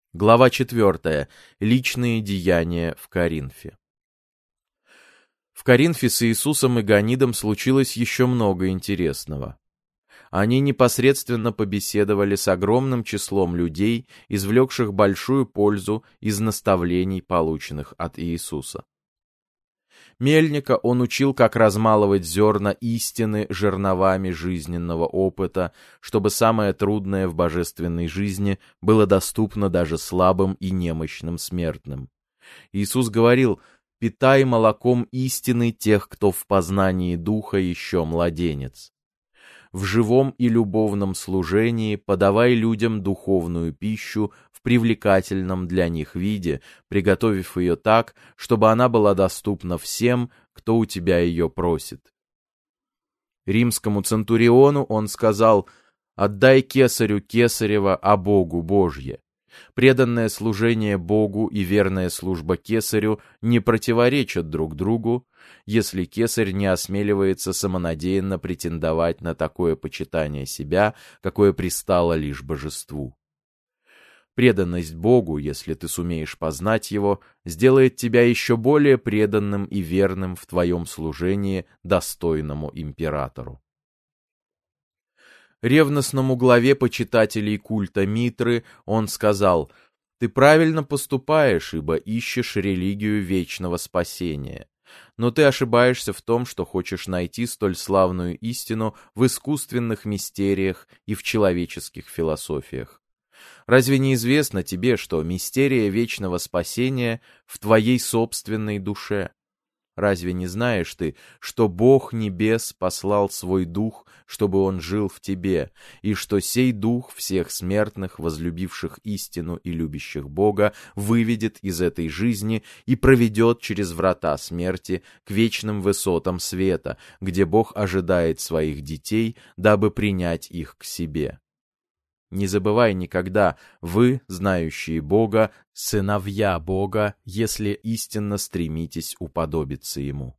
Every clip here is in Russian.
Глава 4. Личные деяния в Коринфе. В Коринфе с Иисусом и Ганидом случилось еще много интересного. Они непосредственно побеседовали с огромным числом людей, извлекших большую пользу из наставлений, полученных от Иисуса. Мельника он учил, как размалывать зерна истины жерновами жизненного опыта, чтобы самое трудное в божественной жизни было доступно даже слабым и немощным смертным. Иисус говорил: «Питай молоком истины тех, кто в познании Духа еще младенец». В живом и любовном служении подавай людям духовную пищу в привлекательном для них виде, приготовив ее так, чтобы она была доступна всем, кто у тебя ее просит. Римскому центуриону он сказал: «Отдай кесарю кесарево, а Богу Божье». Преданное служение Богу и верная служба кесарю не противоречат друг другу, если кесарь не осмеливается самонадеянно претендовать на такое почитание себя, какое пристало лишь божеству. Преданность Богу, если ты сумеешь познать Его, сделает тебя еще более преданным и верным в твоем служении достойному императору. Ревностному главе почитателей культа Митры он сказал: «Ты правильно поступаешь, ибо ищешь религию вечного спасения. Но ты ошибаешься в том, что хочешь найти столь славную истину в искусственных мистериях и в человеческих философиях. Разве не известно тебе, что мистерия вечного спасения в твоей собственной душе? Разве не знаешь ты, что Бог Небес послал свой Дух, чтобы Он жил в тебе, и что сей Дух всех смертных, возлюбивших истину и любящих Бога, выведет из этой жизни и проведет через врата смерти к вечным высотам света, где Бог ожидает своих детей, дабы принять их к себе? Не забывай никогда, вы, знающие Бога, сыновья Бога, если истинно стремитесь уподобиться Ему».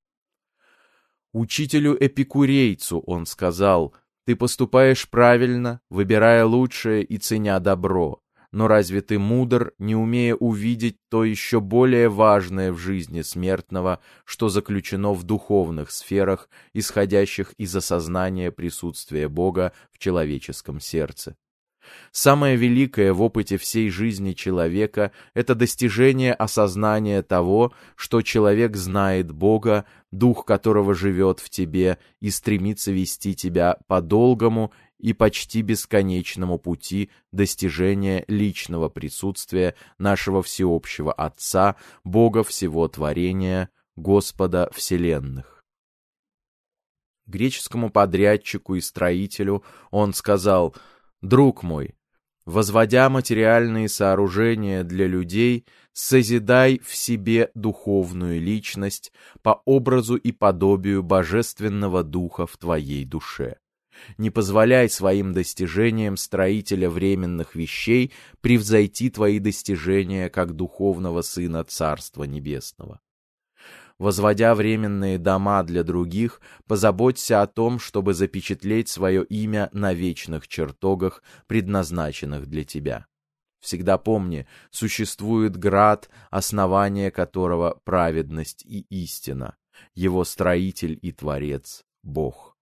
Учителю-эпикурейцу он сказал: «Ты поступаешь правильно, выбирая лучшее и ценя добро, но разве ты мудр, не умея увидеть то еще более важное в жизни смертного, что заключено в духовных сферах, исходящих из осознания присутствия Бога в человеческом сердце? Самое великое в опыте всей жизни человека — это достижение осознания того, что человек знает Бога, Дух которого живет в тебе и стремится вести тебя по долгому и почти бесконечному пути достижения личного присутствия нашего всеобщего Отца, Бога всего творения, Господа вселенных». Греческому подрядчику и строителю он сказал: «Друг мой, возводя материальные сооружения для людей, созидай в себе духовную личность по образу и подобию Божественного Духа в твоей душе. Не позволяй своим достижениям строителя временных вещей превзойти твои достижения как духовного сына Царства Небесного. Возводя временные дома для других, позаботься о том, чтобы запечатлеть свое имя на вечных чертогах, предназначенных для тебя. Всегда помни, существует град, основание которого праведность и истина, его строитель и творец — Бог».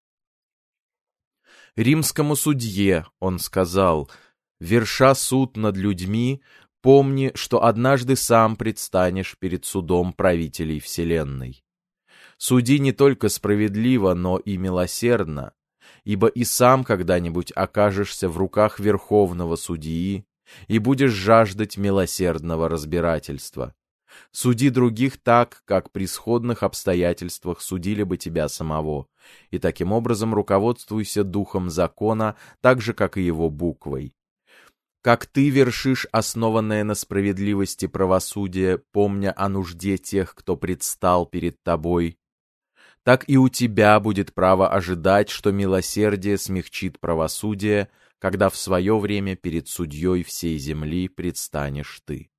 Римскому судье он сказал: «Верша суд над людьми, помни, что однажды сам предстанешь перед судом правителей вселенной. Суди не только справедливо, но и милосердно, ибо и сам когда-нибудь окажешься в руках верховного судьи и будешь жаждать милосердного разбирательства. Суди других так, как при сходных обстоятельствах судили бы тебя самого, и таким образом руководствуйся духом закона, так же, как и его буквой. Как ты вершишь основанное на справедливости правосудие, помня о нужде тех, кто предстал перед тобой, так и у тебя будет право ожидать, что милосердие смягчит правосудие, когда в свое время перед судьей всей земли предстанешь ты».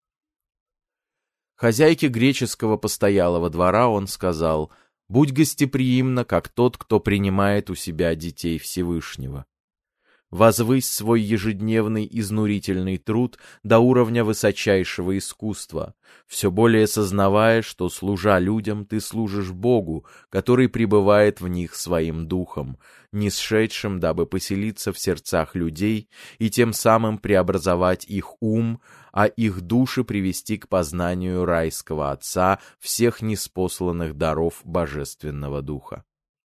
Хозяйке греческого постоялого двора он сказал: «Будь гостеприимна, как тот, кто принимает у себя детей Всевышнего». Возвысь свой ежедневный изнурительный труд до уровня высочайшего искусства, все более сознавая, что, служа людям, ты служишь Богу, который пребывает в них своим духом, нисшедшим, дабы поселиться в сердцах людей и тем самым преобразовать их ум, а их души привести к познанию райского Отца всех ниспосланных даров Божественного Духа.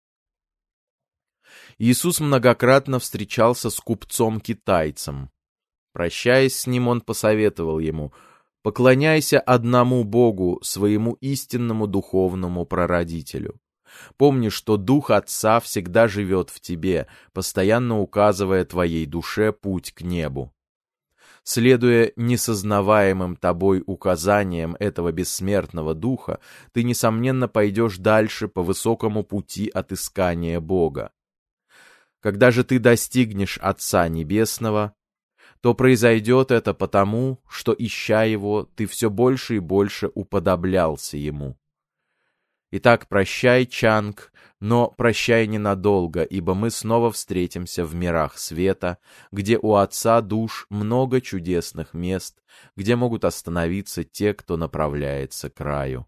Иисус многократно встречался с купцом-китайцем. Прощаясь с ним, он посоветовал ему: «Поклоняйся одному Богу, своему истинному духовному прародителю. Помни, что Дух Отца всегда живет в тебе, постоянно указывая твоей душе путь к небу. Следуя несознаваемым тобой указаниям этого бессмертного Духа, ты, несомненно, пойдешь дальше по высокому пути отыскания Бога. Когда же ты достигнешь Отца Небесного, то произойдет это потому, что, ища Его, ты все больше и больше уподоблялся Ему. Итак, прощай, Чанг, но прощай ненадолго, ибо мы снова встретимся в мирах света, где у Отца душ много чудесных мест, где могут остановиться те, кто направляется к раю».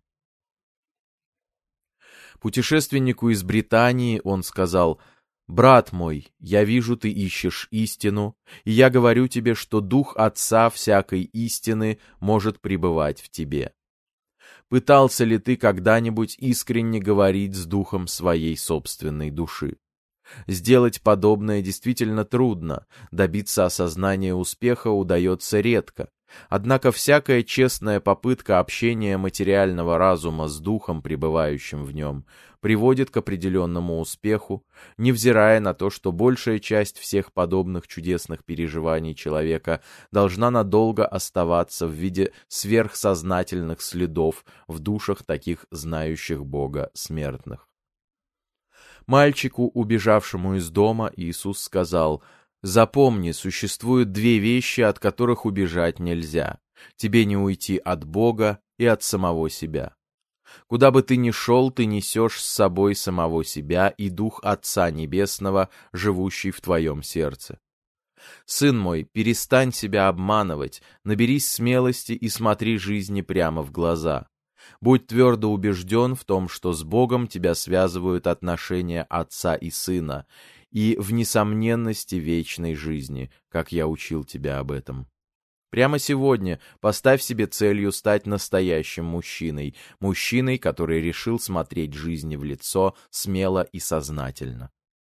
Путешественнику из Британии он сказал: «Брат мой, я вижу, ты ищешь истину, и я говорю тебе, что Дух Отца всякой истины может пребывать в тебе. Пытался ли ты когда-нибудь искренне говорить с духом своей собственной души? Сделать подобное действительно трудно, добиться осознания успеха удается редко. Однако всякая честная попытка общения материального разума с духом, пребывающим в нем, приводит к определенному успеху, невзирая на то, что большая часть всех подобных чудесных переживаний человека должна надолго оставаться в виде сверхсознательных следов в душах таких знающих Бога смертных. Мальчику, убежавшему из дома, Иисус сказал: «Запомни, существуют две вещи, от которых убежать нельзя. Тебе не уйти от Бога и от самого себя. Куда бы ты ни шел, ты несешь с собой самого себя и Дух Отца Небесного, живущий в твоем сердце. Сын мой, перестань себя обманывать, наберись смелости и смотри жизни прямо в глаза. Будь твердо убежден в том, что с Богом тебя связывают отношения Отца и Сына, и в несомненности вечной жизни, как я учил тебя об этом. Прямо сегодня поставь себе целью стать настоящим мужчиной, мужчиной, который решил смотреть жизни в лицо смело и сознательно».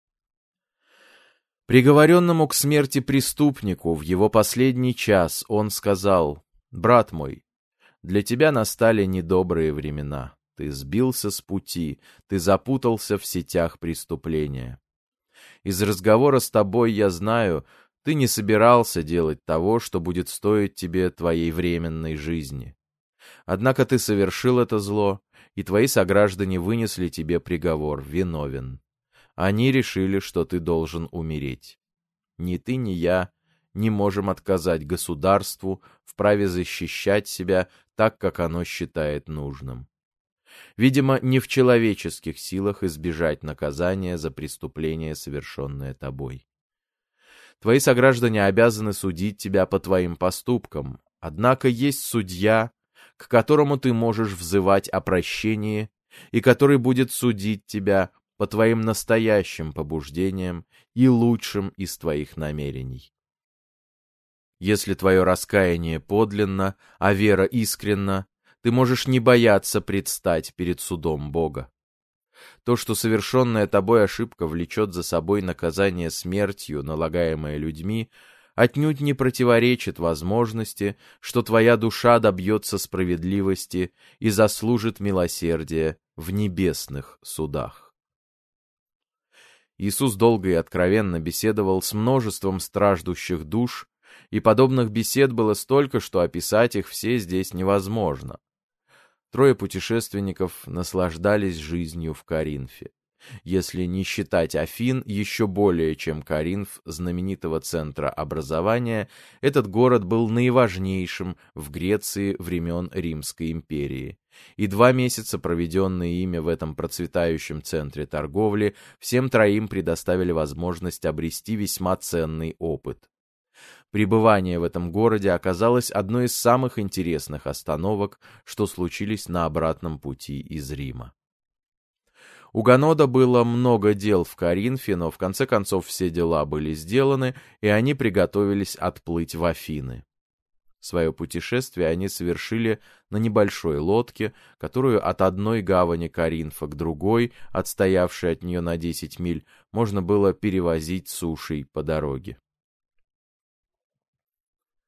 Приговоренному к смерти преступнику в его последний час он сказал: «Брат мой, для тебя настали недобрые времена. Ты сбился с пути, ты запутался в сетях преступления. Из разговора с тобой я знаю, ты не собирался делать того, что будет стоить тебе твоей временной жизни. Однако ты совершил это зло, и твои сограждане вынесли тебе приговор: виновен. Они решили, что ты должен умереть. Ни ты, ни я не можем отказать государству в праве защищать себя так, как оно считает нужным. Видимо, не в человеческих силах избежать наказания за преступление, совершенное тобой. Твои сограждане обязаны судить тебя по твоим поступкам, однако есть судья, к которому ты можешь взывать о прощении, и который будет судить тебя по твоим настоящим побуждениям и лучшим из твоих намерений. Если твое раскаяние подлинно, а вера искренна, ты можешь не бояться предстать перед судом Бога. То, что совершенная тобой ошибка влечет за собой наказание смертью, налагаемое людьми, отнюдь не противоречит возможности, что твоя душа добьется справедливости и заслужит милосердия в небесных судах. Иисус долго и откровенно беседовал с множеством страждущих душ, и подобных бесед было столько, что описать их все здесь невозможно. Трое путешественников наслаждались жизнью в Коринфе. Если не считать Афин, еще более чем Коринф, знаменитого центра образования, этот город был наиважнейшим в Греции времен Римской империи. И 2 месяца, проведенные ими в этом процветающем центре торговли, всем троим предоставили возможность обрести весьма ценный опыт. Пребывание в этом городе оказалось одной из самых интересных остановок, что случились на обратном пути из Рима. У Ганода было много дел в Коринфе, но в конце концов все дела были сделаны, и они приготовились отплыть в Афины. Свое путешествие они совершили на небольшой лодке, которую от одной гавани Коринфа к другой, отстоявшей от нее на 10 миль, можно было перевозить сушей по дороге.